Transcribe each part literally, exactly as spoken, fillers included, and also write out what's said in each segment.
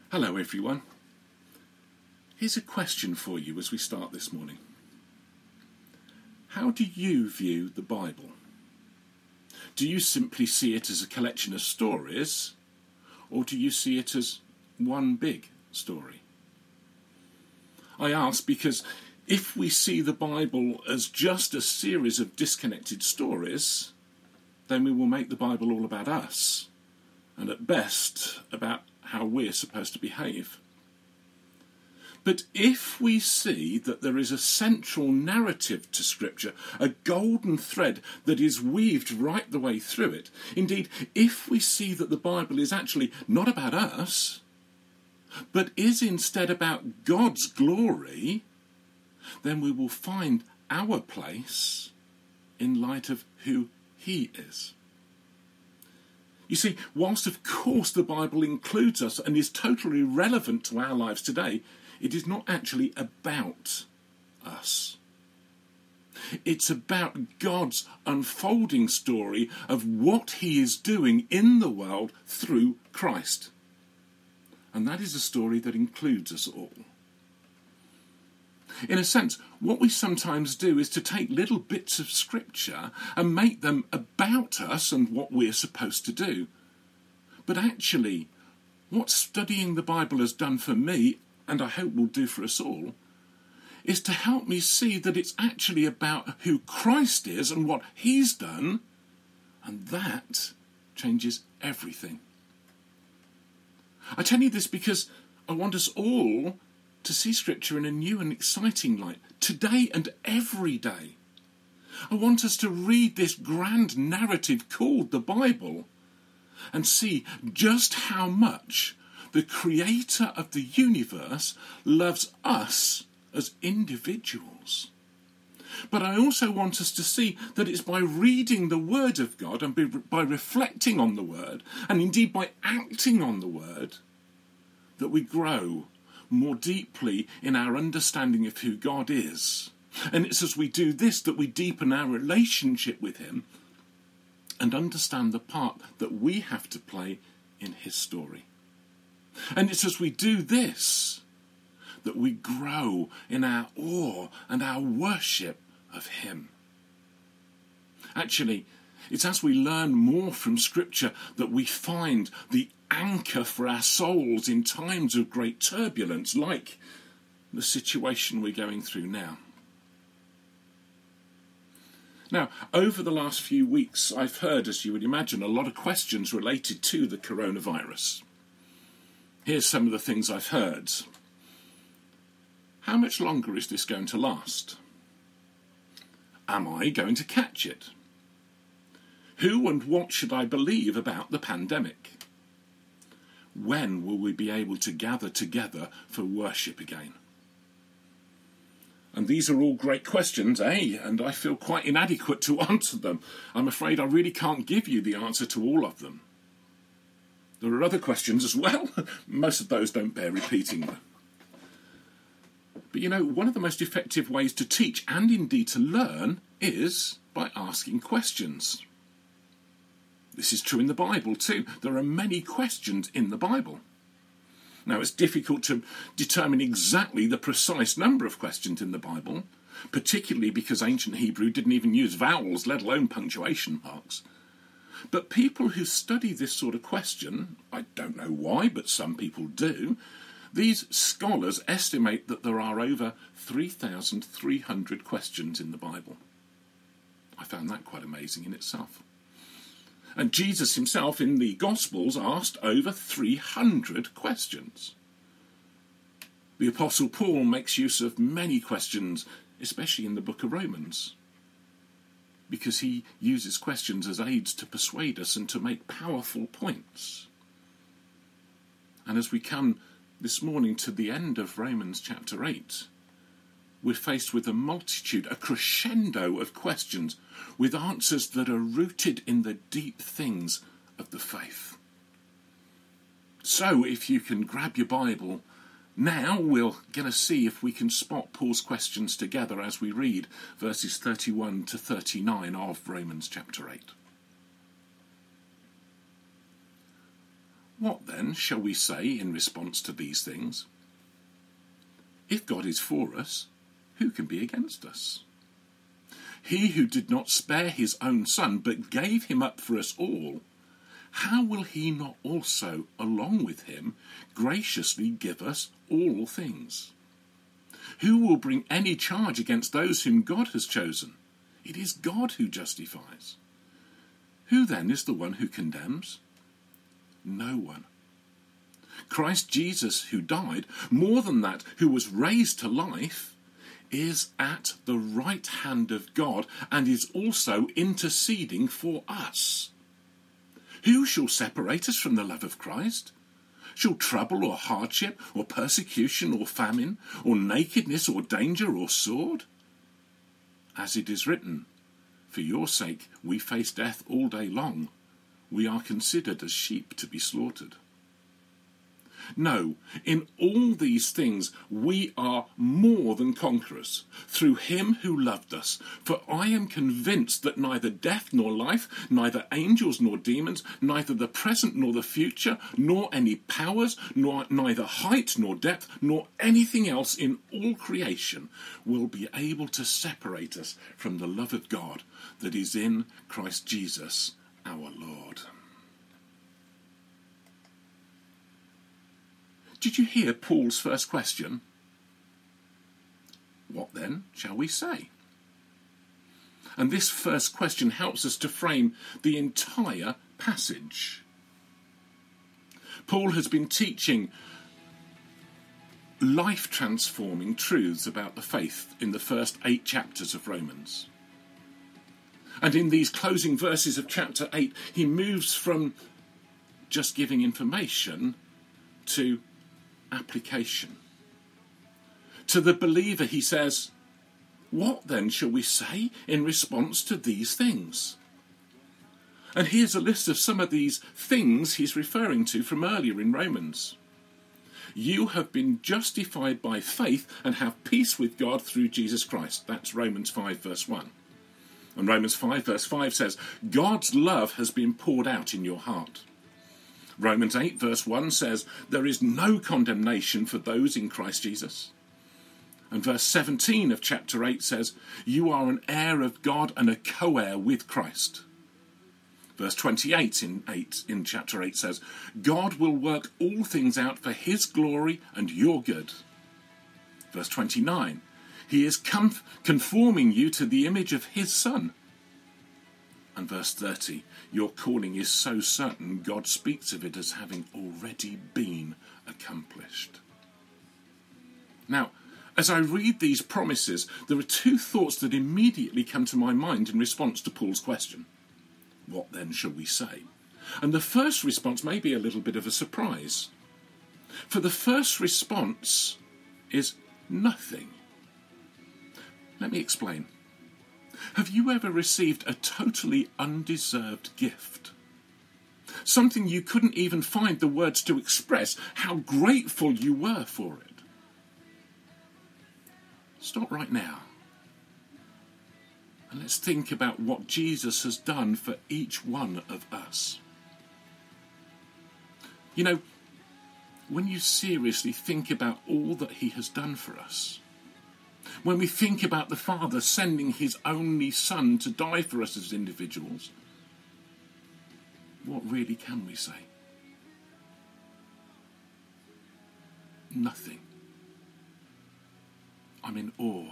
Hello everyone. Here's a question for you as we start this morning. How do you view the Bible? Do you simply see it as a collection of stories, or do you see it as one big story? I ask because if we see the Bible as just a series of disconnected stories, then we will make the Bible all about us, and at best about how we're supposed to behave. But if we see that there is a central narrative to Scripture, a golden thread that is weaved right the way through it, indeed, if we see that the Bible is actually not about us, but is instead about God's glory, then we will find our place in light of who He is. You see, whilst of course the Bible includes us and is totally relevant to our lives today, it is not actually about us. It's about God's unfolding story of what He is doing in the world through Christ. And that is a story that includes us all. In a sense, what we sometimes do is to take little bits of Scripture and make them about us and what we're supposed to do. But actually, what studying the Bible has done for me, and I hope will do for us all, is to help me see that it's actually about who Christ is and what He's done, and that changes everything. I tell you this because I want us all to see Scripture in a new and exciting light, today and every day. I want us to read this grand narrative called the Bible and see just how much the Creator of the universe loves us as individuals. But I also want us to see that it's by reading the Word of God and by reflecting on the Word, and indeed by acting on the Word, that we grow more deeply in our understanding of who God is. And it's as we do this that we deepen our relationship with Him and understand the part that we have to play in His story. And it's as we do this that we grow in our awe and our worship of Him. Actually, it's as we learn more from Scripture that we find the anchor for our souls in times of great turbulence, like the situation we're going through now. Now, over the last few weeks, I've heard, as you would imagine, a lot of questions related to the coronavirus. Here's some of the things I've heard. How much longer is this going to last? Am I going to catch it? Who and what should I believe about the pandemic? When will we be able to gather together for worship again? And these are all great questions, eh? And I feel quite inadequate to answer them. I'm afraid I really can't give you the answer to all of them. There are other questions as well. Most of those don't bear repeating though. But you know, one of the most effective ways to teach and indeed to learn is by asking questions. This is true in the Bible too. There are many questions in the Bible. Now, it's difficult to determine exactly the precise number of questions in the Bible, particularly because ancient Hebrew didn't even use vowels, let alone punctuation marks. But people who study this sort of question, I don't know why, but some people do, these scholars estimate that there are over three thousand three hundred questions in the Bible. I found that quite amazing in itself. And Jesus himself in the Gospels asked over three hundred questions. The Apostle Paul makes use of many questions, especially in the book of Romans, because he uses questions as aids to persuade us and to make powerful points. And as we come this morning to the end of Romans chapter eight, we're faced with a multitude, a crescendo of questions with answers that are rooted in the deep things of the faith. So if you can grab your Bible, now we're going to see if we can spot Paul's questions together as we read verses thirty-one to thirty-nine of Romans chapter eight. What then shall we say in response to these things? If God is for us, who can be against us? He who did not spare his own son, but gave him up for us all, how will he not also, along with him, graciously give us all things? Who will bring any charge against those whom God has chosen? It is God who justifies. Who then is the one who condemns? No one. Christ Jesus, who died, more than that, who was raised to life, is at the right hand of God and is also interceding for us. Who shall separate us from the love of Christ? Shall trouble or hardship or persecution or famine or nakedness or danger or sword? As it is written, for your sake we face death all day long. We are considered as sheep to be slaughtered. No, in all these things we are more than conquerors, through him who loved us. For I am convinced that neither death nor life, neither angels nor demons, neither the present nor the future, nor any powers, nor neither height nor depth, nor anything else in all creation will be able to separate us from the love of God that is in Christ Jesus our Lord. Did you hear Paul's first question? What then shall we say? And this first question helps us to frame the entire passage. Paul has been teaching life-transforming truths about the faith in the first eight chapters of Romans. And in these closing verses of chapter eight, he moves from just giving information to application. To the believer, he says, what then shall we say in response to these things? And here's a list of some of these things he's referring to from earlier in Romans. You have been justified by faith and have peace with God through Jesus Christ. That's Romans five verse one. And Romans five verse five says, God's love has been poured out in your heart. Romans eight verse one says, there is no condemnation for those in Christ Jesus. And verse seventeen of chapter eight says, you are an heir of God and a co-heir with Christ. Verse twenty-eight in, eight, in chapter eight says, God will work all things out for his glory and your good. Verse twenty-nine, he is com- conforming you to the image of his Son. And verse thirty, your calling is so certain, God speaks of it as having already been accomplished. Now, as I read these promises, there are two thoughts that immediately come to my mind in response to Paul's question. What then shall we say? And the first response may be a little bit of a surprise. For the first response is nothing. Let me explain. Have you ever received a totally undeserved gift? Something you couldn't even find the words to express how grateful you were for it. Stop right now. And let's think about what Jesus has done for each one of us. You know, when you seriously think about all that he has done for us, when we think about the Father sending his only Son to die for us as individuals, what really can we say? Nothing. I'm in awe.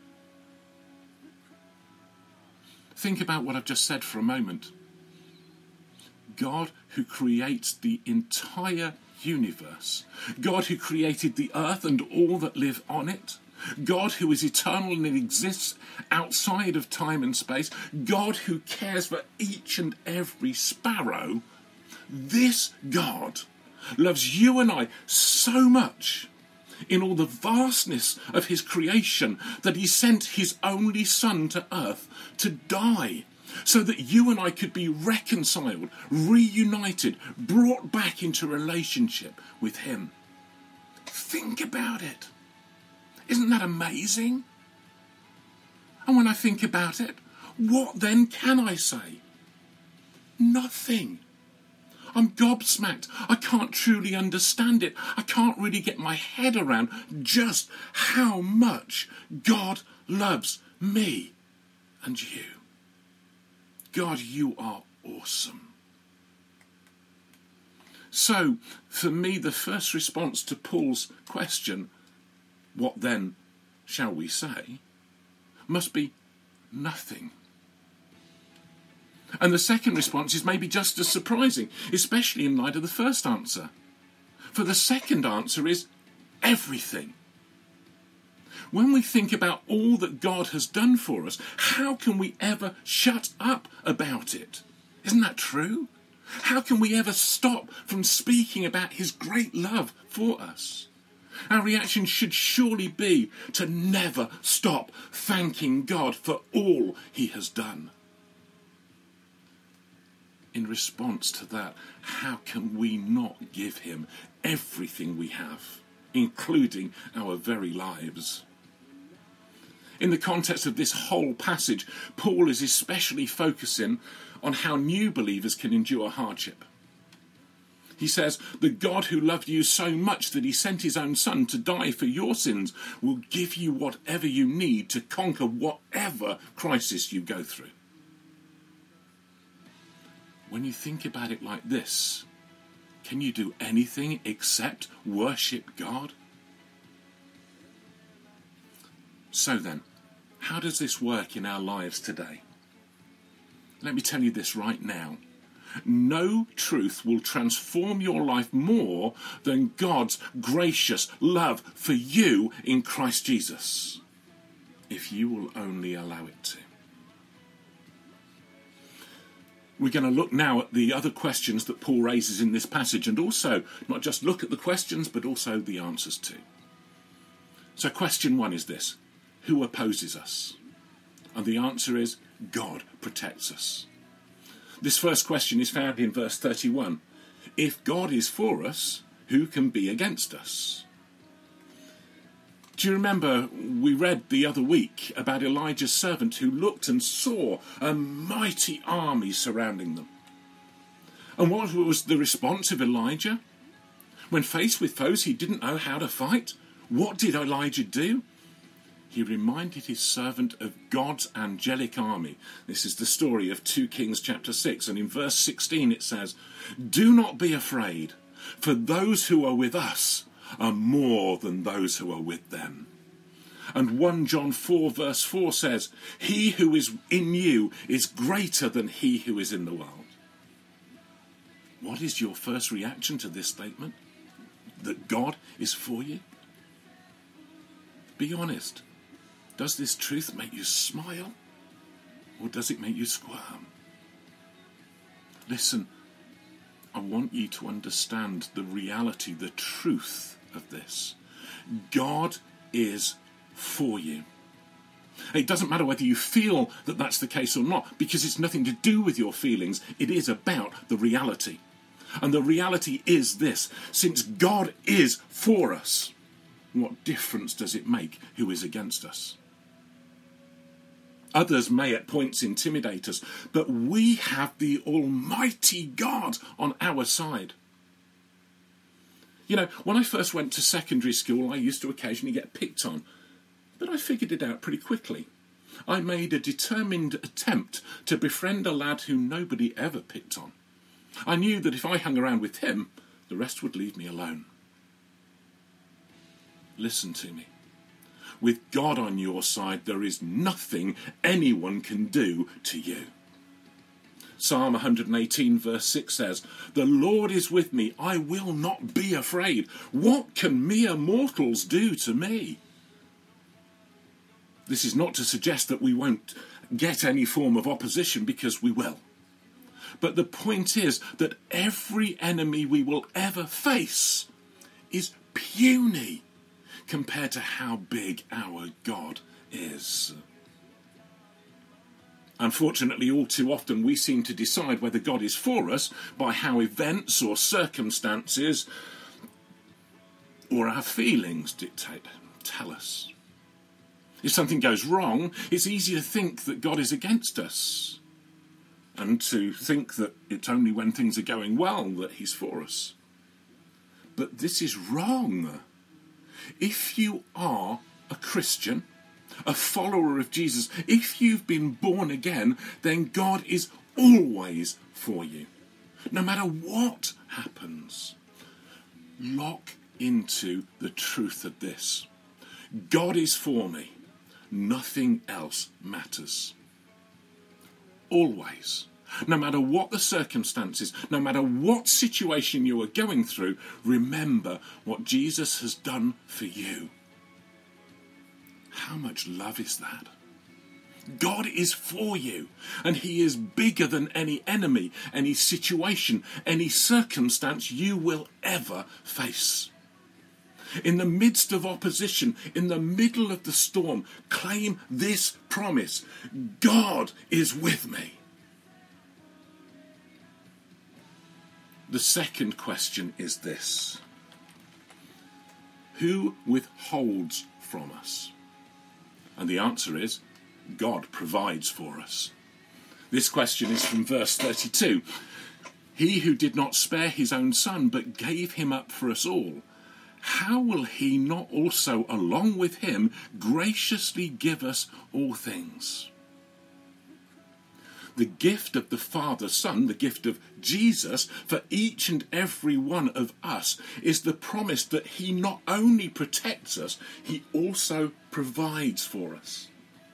Think about what I've just said for a moment. God who creates the entire universe, God who created the earth and all that live on it, God who is eternal and exists outside of time and space, God who cares for each and every sparrow, this God loves you and I so much in all the vastness of his creation that he sent his only Son to earth to die so that you and I could be reconciled, reunited, brought back into relationship with him. Think about it. Isn't that amazing? And when I think about it, what then can I say? Nothing. I'm gobsmacked. I can't truly understand it. I can't really get my head around just how much God loves me and you. God, you are awesome. So, for me, the first response to Paul's question, what then shall we say, must be nothing. And the second response is maybe just as surprising, especially in light of the first answer. For the second answer is everything. When we think about all that God has done for us, how can we ever shut up about it? Isn't that true? How can we ever stop from speaking about his great love for us? Our reaction should surely be to never stop thanking God for all he has done. In response to that, how can we not give him everything we have, including our very lives? In the context of this whole passage, Paul is especially focusing on how new believers can endure hardship. He says, the God who loved you so much that he sent his own son to die for your sins will give you whatever you need to conquer whatever crisis you go through. When you think about it like this, can you do anything except worship God? So then, how does this work in our lives today? Let me tell you this right now. No truth will transform your life more than God's gracious love for you in Christ Jesus, if you will only allow it to. We're going to look now at the other questions that Paul raises in this passage, and also not just look at the questions, but also the answers too. So question one is this: who opposes us? And the answer is God protects us. This first question is found in verse thirty-one. If God is for us, who can be against us? Do you remember we read the other week about Elijah's servant who looked and saw a mighty army surrounding them? And what was the response of Elijah? When faced with foes he didn't know how to fight, what did Elijah do? He reminded his servant of God's angelic army. This is the story of Second Kings chapter six, and in verse sixteen it says, "Do not be afraid, for those who are with us are more than those who are with them." And First John four verse four says, "He who is in you is greater than he who is in the world." What is your first reaction to this statement? That God is for you? Be honest. Does this truth make you smile, or does it make you squirm? Listen, I want you to understand the reality, the truth of this. God is for you. It doesn't matter whether you feel that that's the case or not, because it's nothing to do with your feelings. It is about the reality. And the reality is this: since God is for us, what difference does it make who is against us? Others may at points intimidate us, but we have the Almighty God on our side. You know, when I first went to secondary school, I used to occasionally get picked on, but I figured it out pretty quickly. I made a determined attempt to befriend a lad who nobody ever picked on. I knew that if I hung around with him, the rest would leave me alone. Listen to me. With God on your side, there is nothing anyone can do to you. Psalm one eighteen verse six says, "The Lord is with me, I will not be afraid. What can mere mortals do to me?" This is not to suggest that we won't get any form of opposition, because we will. But the point is that every enemy we will ever face is puny compared to how big our God is. Unfortunately, all too often we seem to decide whether God is for us by how events or circumstances or our feelings dictate, tell us. If something goes wrong, it's easy to think that God is against us. and to think that it's only when things are going well that he's for us. But this is wrong. If you are a Christian, a follower of Jesus, if you've been born again, then God is always for you. No matter what happens, lock into the truth of this. God is for me. Nothing else matters. Always. No matter what the circumstances, no matter what situation you are going through, remember what Jesus has done for you. How much love is that? God is for you, and he is bigger than any enemy, any situation, any circumstance you will ever face. In the midst of opposition, in the middle of the storm, claim this promise: God is with me. The second question is this: who withholds from us? And the answer is, God provides for us. This question is from verse thirty-two. He who did not spare his own son, but gave him up for us all, how will he not also, along with him, graciously give us all things? The gift of the Father, Son, the gift of Jesus for each and every one of us is the promise that he not only protects us, he also provides for us.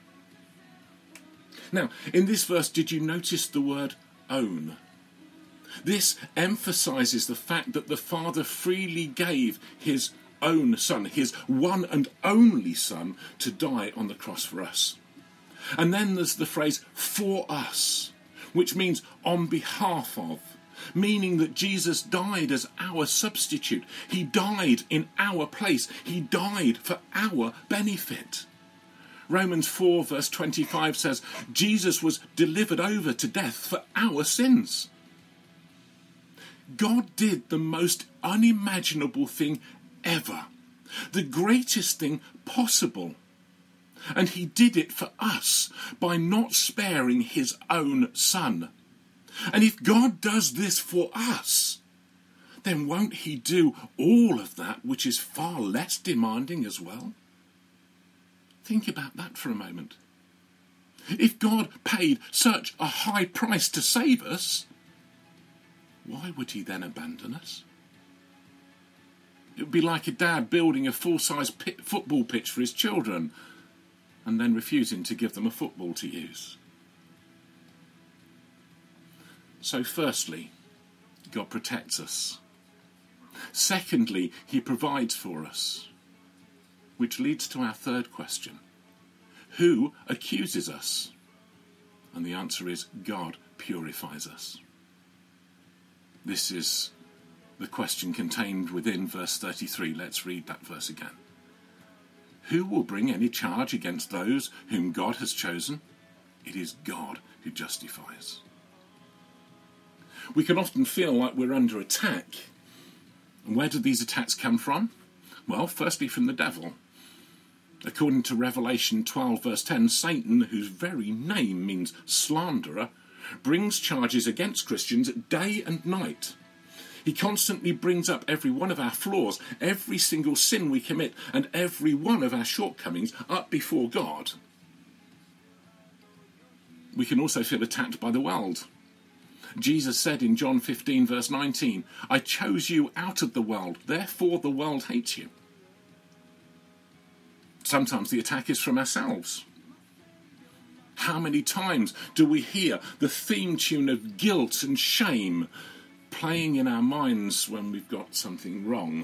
Now, in this verse, did you notice the word own? This emphasises the fact that the Father freely gave his own Son, his one and only Son, to die on the cross for us. And then there's the phrase for us, which means on behalf of, meaning that Jesus died as our substitute. He died in our place. He died for our benefit. Romans four verse twenty-five says, Jesus was delivered over to death for our sins. God did the most unimaginable thing ever, the greatest thing possible. And he did it for us by not sparing his own Son. And if God does this for us, then won't he do all of that which is far less demanding as well? Think about that for a moment. If God paid such a high price to save us, why would he then abandon us? It would be like a dad building a full-size pit, football pitch for his children and then refusing to give them a football to use. So firstly, God protects us. Secondly, he provides for us. Which leads to our third question. Who accuses us? And the answer is God purifies us. This is the question contained within verse thirty-three. Let's read that verse again. Who will bring any charge against those whom God has chosen? It is God who justifies. We can often feel like we're under attack. And where do these attacks come from? Well, firstly from the devil. According to Revelation twelve verse ten, Satan, whose very name means slanderer, brings charges against Christians day and night. He constantly brings up every one of our flaws, every single sin we commit, and every one of our shortcomings up before God. We can also feel attacked by the world. Jesus said in John fifteen verse nineteen, I chose you out of the world, therefore the world hates you. Sometimes the attack is from ourselves. How many times do we hear the theme tune of guilt and shame playing in our minds when we've got something wrong?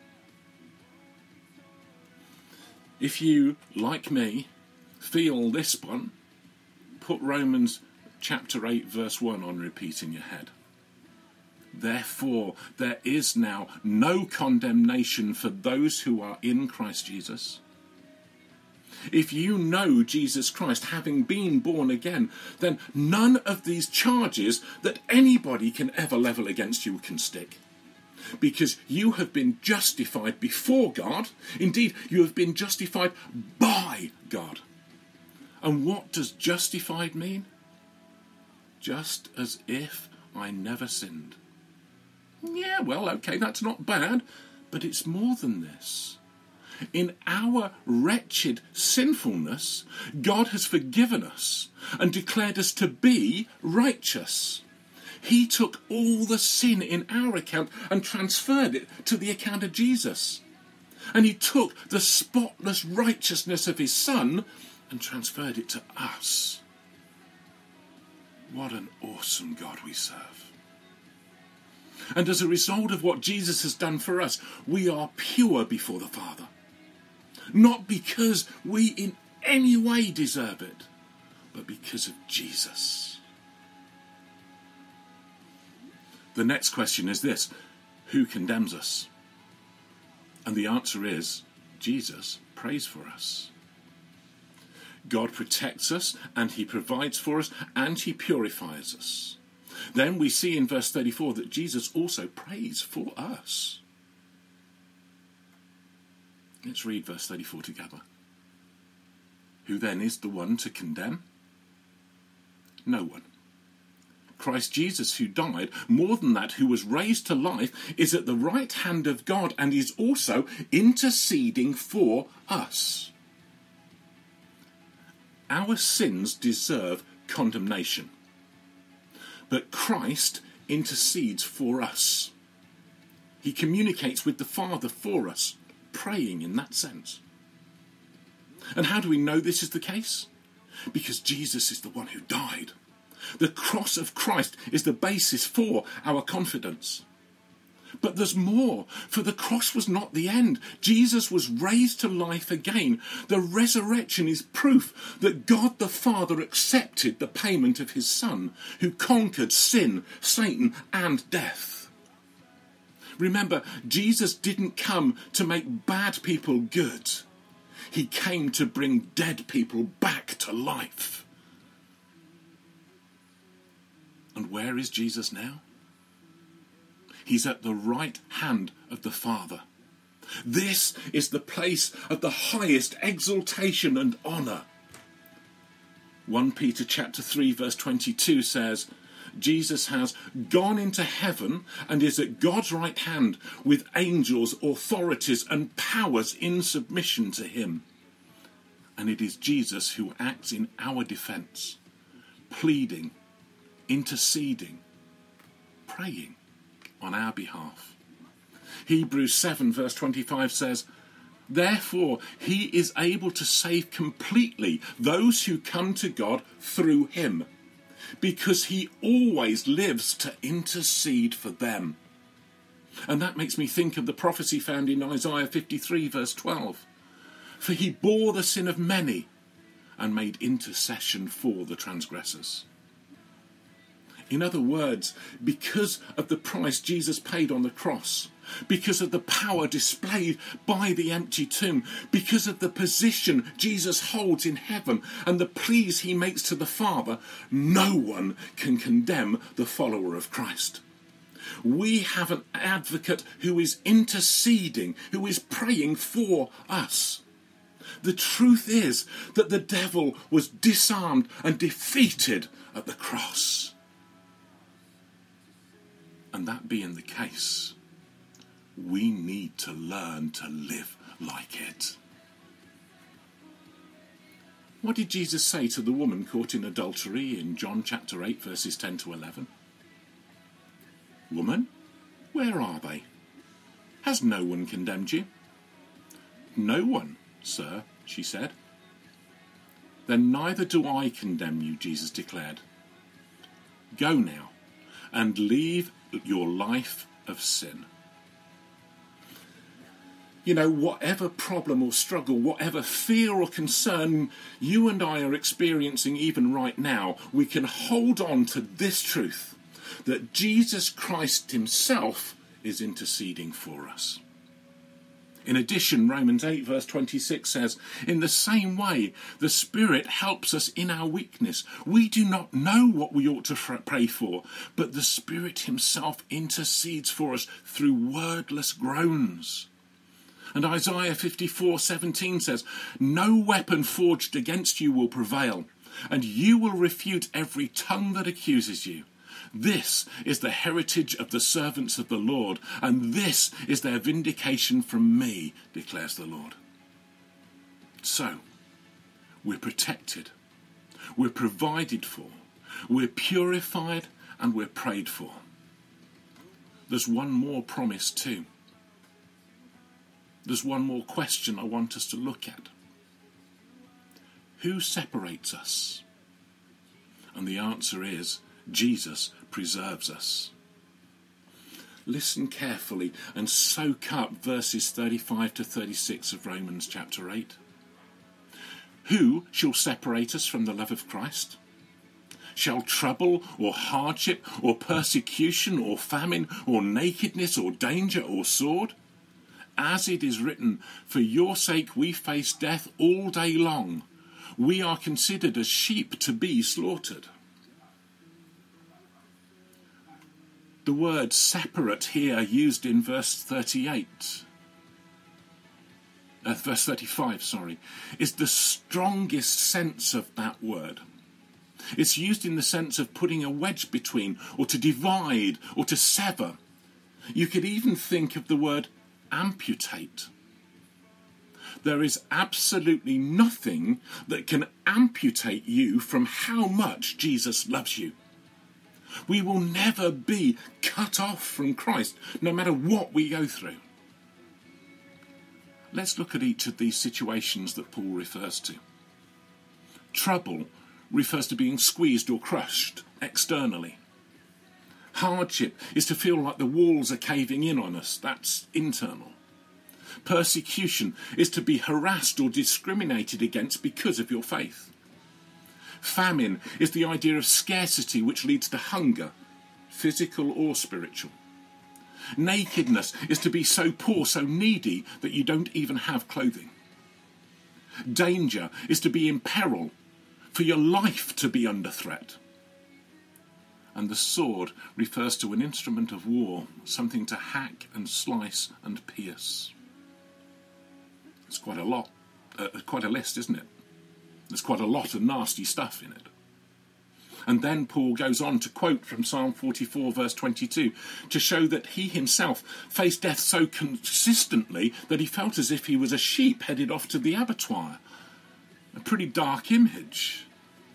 If you, like me, feel this one, put Romans chapter eight verse one on repeat in your head. Therefore, there is now no condemnation for those who are in Christ Jesus. If you know Jesus Christ, having been born again, then none of these charges that anybody can ever level against you can stick. Because you have been justified before God. Indeed, you have been justified by God. And what does justified mean? just as if I never sinned. Yeah, well, okay, that's not bad, but it's more than this. In our wretched sinfulness, God has forgiven us and declared us to be righteous. He took all the sin in our account and transferred it to the account of Jesus. And he took the spotless righteousness of his Son and transferred it to us. What an awesome God we serve. And as a result of what Jesus has done for us, we are pure before the Father. Not because we in any way deserve it, but because of Jesus. The next question is this: who condemns us? And the answer is, Jesus prays for us. God protects us, and he provides for us, and he purifies us. Then we see in verse thirty-four that Jesus also prays for us. Let's read verse thirty-four together. Who then is the one to condemn? No one. Christ Jesus, who died, more than that, who was raised to life, is at the right hand of God and is also interceding for us. Our sins deserve condemnation, but Christ intercedes for us. He communicates with the Father for us, praying in that sense. And how do we know this is the case? Because Jesus is the one who died. The cross of Christ is the basis for our confidence. But there's more, for the cross was not the end. Jesus was raised to life again. The resurrection is proof that God the Father accepted the payment of his Son, who conquered sin, Satan, and death. Remember, Jesus didn't come to make bad people good. He came to bring dead people back to life. And where is Jesus now? He's at the right hand of the Father. This is the place of the highest exaltation and honour. First Peter chapter three verse twenty-two says, Jesus has gone into heaven and is at God's right hand with angels, authorities and powers in submission to him. And it is Jesus who acts in our defence, pleading, interceding, praying on our behalf. Hebrews seven verse twenty-five says, therefore he is able to save completely those who come to God through him, because he always lives to intercede for them. And that makes me think of the prophecy found in Isaiah fifty-three verse twelve. For he bore the sin of many and made intercession for the transgressors. In other words, because of the price Jesus paid on the cross, because of the power displayed by the empty tomb, because of the position Jesus holds in heaven and the pleas he makes to the Father, no one can condemn the follower of Christ. We have an advocate who is interceding, who is praying for us. The truth is that the devil was disarmed and defeated at the cross. And that being the case, we need to learn to live like it. What did Jesus say to the woman caught in adultery in John chapter eight verses ten to eleven? Woman, where are they? Has no one condemned you? No one, sir, she said. Then neither do I condemn you, Jesus declared. Go now and leave your life of sin. You know, whatever problem or struggle, whatever fear or concern you and I are experiencing even right now, we can hold on to this truth, that Jesus Christ himself is interceding for us. In addition, Romans eight verse twenty-six says, in the same way, the Spirit helps us in our weakness. We do not know what we ought to pray for, but the Spirit himself intercedes for us through wordless groans. And Isaiah fifty-four seventeen says, no weapon forged against you will prevail, and you will refute every tongue that accuses you. This is the heritage of the servants of the Lord, and this is their vindication from me, declares the Lord. So, we're protected, we're provided for, we're purified, and we're prayed for. There's one more promise too. There's one more question I want us to look at. Who separates us? And the answer is, Jesus preserves us. Listen carefully and soak up verses thirty-five to thirty-six of Romans chapter eight. Who shall separate us from the love of Christ? Shall trouble or hardship or persecution or famine or nakedness or danger or sword? As it is written, for your sake we face death all day long. We are considered as sheep to be slaughtered. The word separate here used in verse thirty-eight, uh, verse thirty-five, sorry, is the strongest sense of that word. It's used in the sense of putting a wedge between, or to divide, or to sever. You could even think of the word amputate. There is absolutely nothing that can amputate you from how much Jesus loves you. We will never be cut off from Christ, no matter what we go through. Let's look at each of these situations that Paul refers to. Trouble refers to being squeezed or crushed externally. Hardship is to feel like the walls are caving in on us. That's internal. Persecution is to be harassed or discriminated against because of your faith. Famine is the idea of scarcity which leads to hunger, physical or spiritual. Nakedness is to be so poor, so needy, that you don't even have clothing. Danger is to be in peril, for your life to be under threat. And the sword refers to an instrument of war, something to hack and slice and pierce. It's quite a lot, uh, quite a list, isn't it? There's quite a lot of nasty stuff in it. And then Paul goes on to quote from Psalm forty-four, verse twenty-two, to show that he himself faced death so consistently that he felt as if he was a sheep headed off to the abattoir. A pretty dark image.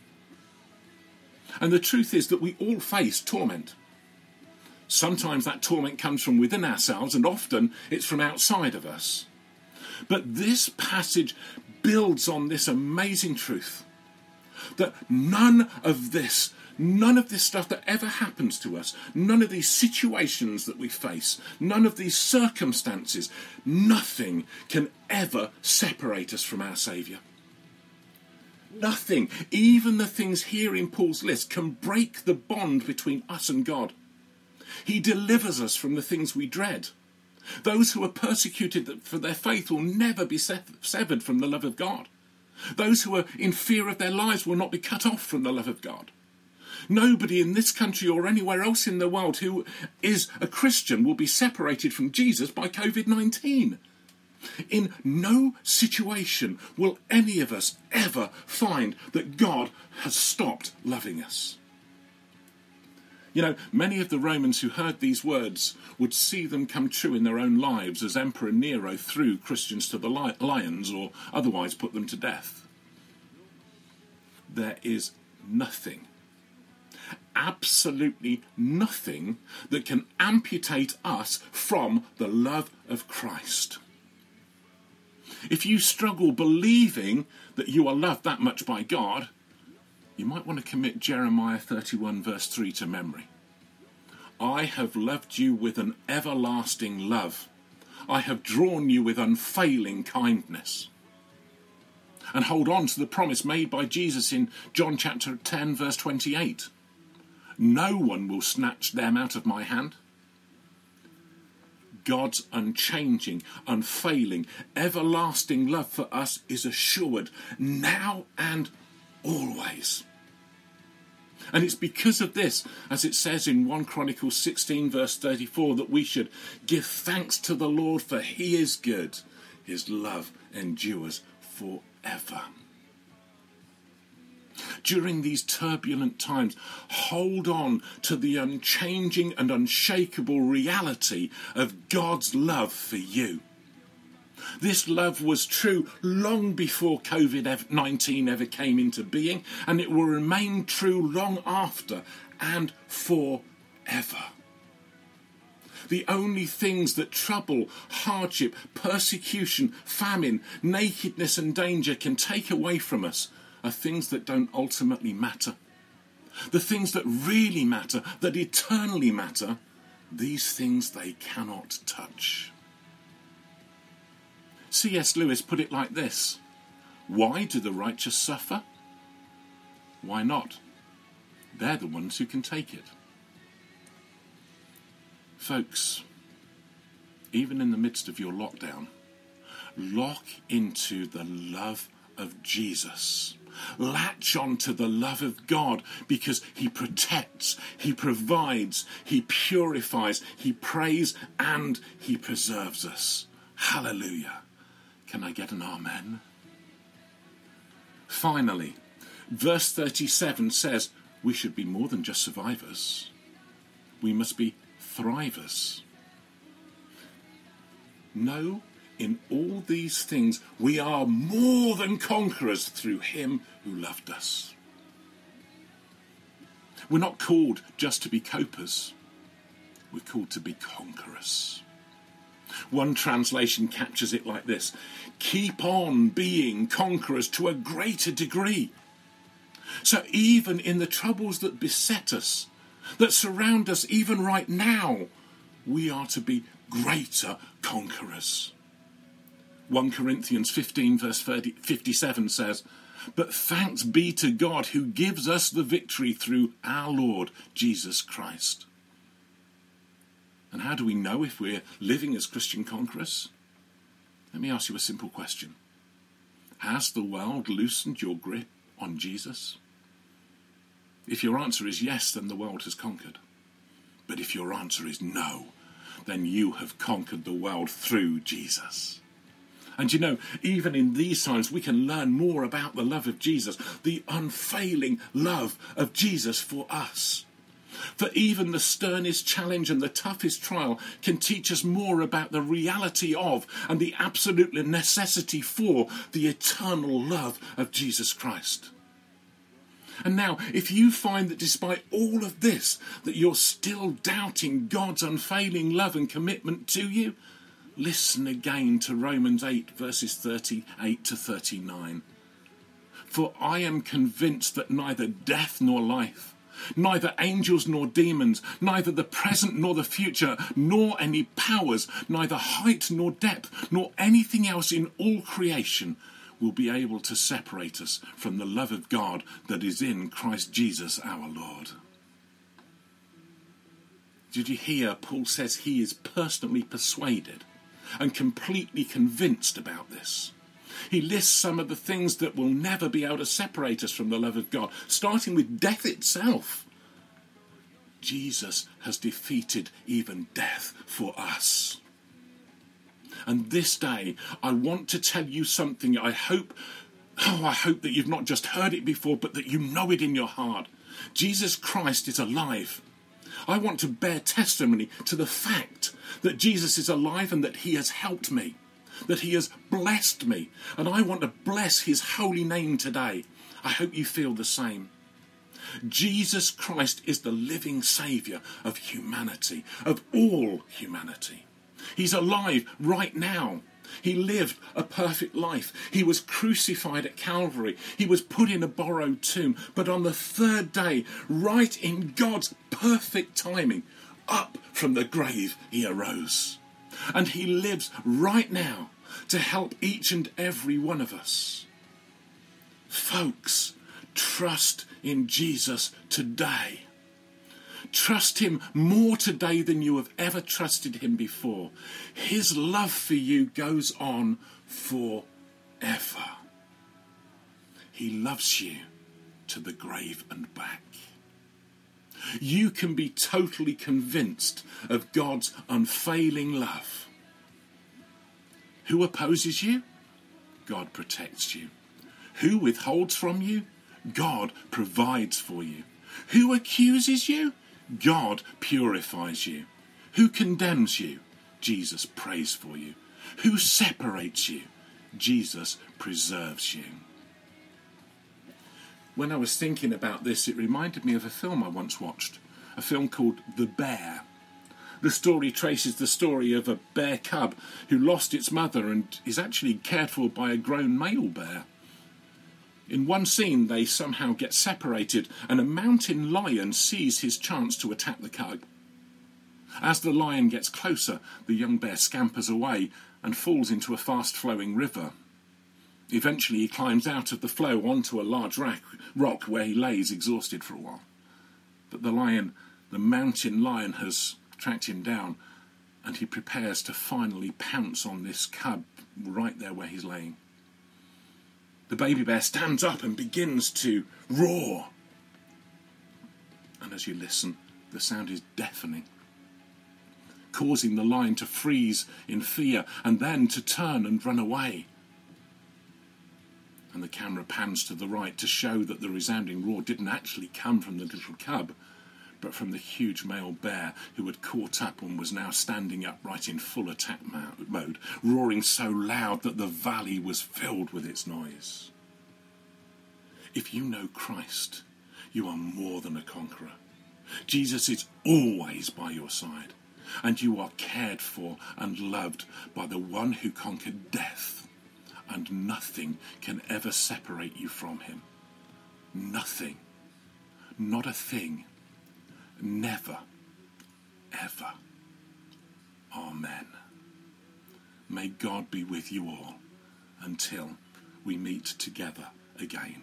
And the truth is that we all face torment. Sometimes that torment comes from within ourselves, and often it's from outside of us. But this passage builds on this amazing truth that none of this, none of this stuff that ever happens to us, none of these situations that we face, none of these circumstances, nothing can ever separate us from our Saviour. Nothing, even the things here in Paul's list, can break the bond between us and God. He delivers us from the things we dread. Those who are persecuted for their faith will never be severed from the love of God. Those who are in fear of their lives will not be cut off from the love of God. Nobody in this country or anywhere else in the world who is a Christian will be separated from Jesus by covid nineteen. In no situation will any of us ever find that God has stopped loving us. You know, many of the Romans who heard these words would see them come true in their own lives as Emperor Nero threw Christians to the lions or otherwise put them to death. There is nothing, absolutely nothing, that can amputate us from the love of Christ. If you struggle believing that you are loved that much by God, you might want to commit Jeremiah thirty-one verse three to memory. I have loved you with an everlasting love. I have drawn you with unfailing kindness. And hold on to the promise made by Jesus in John chapter ten verse twenty-eight. No one will snatch them out of my hand. God's unchanging, unfailing, everlasting love for us is assured now and always. And it's because of this, as it says in First Chronicles sixteen verse thirty-four, that we should give thanks to the Lord, for he is good. His love endures forever. during these turbulent times, hold on to the unchanging and unshakable reality of God's love for you. This love was true long before covid nineteen ever came into being, and it will remain true long after and forever. The only things that trouble, hardship, persecution, famine, nakedness and danger can take away from us are things that don't ultimately matter. The things that really matter, that eternally matter, these things they cannot touch. C S Lewis put it like this: why do the righteous suffer? Why not? They're the ones who can take it. Folks, even in the midst of your lockdown, lock into the love of Jesus. Latch on to the love of God, because he protects, he provides, he purifies, he prays, and he preserves us. Hallelujah. Can I get an amen? Finally, verse thirty-seven says we should be more than just survivors. We must be thrivers. No, in all these things we are more than conquerors through him who loved us. We're not called just to be copers. We're called to be conquerors. One translation captures it like this: keep on being conquerors to a greater degree. So even in the troubles that beset us, that surround us even right now, we are to be greater conquerors. First Corinthians fifteen verse fifty-seven says, but thanks be to God who gives us the victory through our Lord Jesus Christ. And how do we know if we're living as Christian conquerors? Let me ask you a simple question. Has the world loosened your grip on Jesus? If your answer is yes, then the world has conquered. But if your answer is no, then you have conquered the world through Jesus. And you know, even in these times, we can learn more about the love of Jesus, the unfailing love of Jesus for us. For even the sternest challenge and the toughest trial can teach us more about the reality of and the absolute necessity for the eternal love of Jesus Christ. And now, if you find that despite all of this, that you're still doubting God's unfailing love and commitment to you, listen again to Romans eight, verses thirty-eight to thirty-nine. For I am convinced that neither death nor life, neither angels nor demons, neither the present nor the future, nor any powers, neither height nor depth, nor anything else in all creation will be able to separate us from the love of God that is in Christ Jesus our Lord. Did you hear? Paul says he is personally persuaded and completely convinced about this. He lists some of the things that will never be able to separate us from the love of God, starting with death itself. Jesus has defeated even death for us. And this day, I want to tell you something. I hope, oh, I hope that you've not just heard it before, but that you know it in your heart. Jesus Christ is alive. I want to bear testimony to the fact that Jesus is alive and that he has helped me, that he has blessed me, and I want to bless his holy name today. I hope you feel the same. Jesus Christ is the living saviour of humanity, of all humanity. He's alive right now. He lived a perfect life. He was crucified at Calvary. He was put in a borrowed tomb. But on the third day, right in God's perfect timing, up from the grave he arose. And he lives right now to help each and every one of us. Folks, trust in Jesus today. Trust him more today than you have ever trusted him before. His love for you goes on forever. He loves you to the grave and back. You can be totally convinced of God's unfailing love. Who opposes you? God protects you. Who withholds from you? God provides for you. Who accuses you? God purifies you. Who condemns you? Jesus prays for you. Who separates you? Jesus preserves you. When I was thinking about this, it reminded me of a film I once watched, a film called The Bear. The story traces the story of a bear cub who lost its mother and is actually cared for by a grown male bear. In one scene, they somehow get separated and a mountain lion sees his chance to attack the cub. As the lion gets closer, the young bear scampers away and falls into a fast-flowing river. Eventually, he climbs out of the flow onto a large rock where he lays exhausted for a while. But the lion, the mountain lion, has tracked him down, and he prepares to finally pounce on this cub right there where he's laying. The baby bear stands up and begins to roar. And as you listen, the sound is deafening, causing the lion to freeze in fear and then to turn and run away. And the camera pans to the right to show that the resounding roar didn't actually come from the little cub, but from the huge male bear who had caught up and was now standing upright in full attack mode, roaring so loud that the valley was filled with its noise. If you know Christ, you are more than a conqueror. Jesus is always by your side, and you are cared for and loved by the one who conquered death, and nothing can ever separate you from him. Nothing. Not a thing. Never. Ever. Amen. May God be with you all until we meet together again.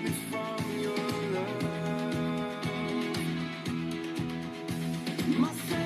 My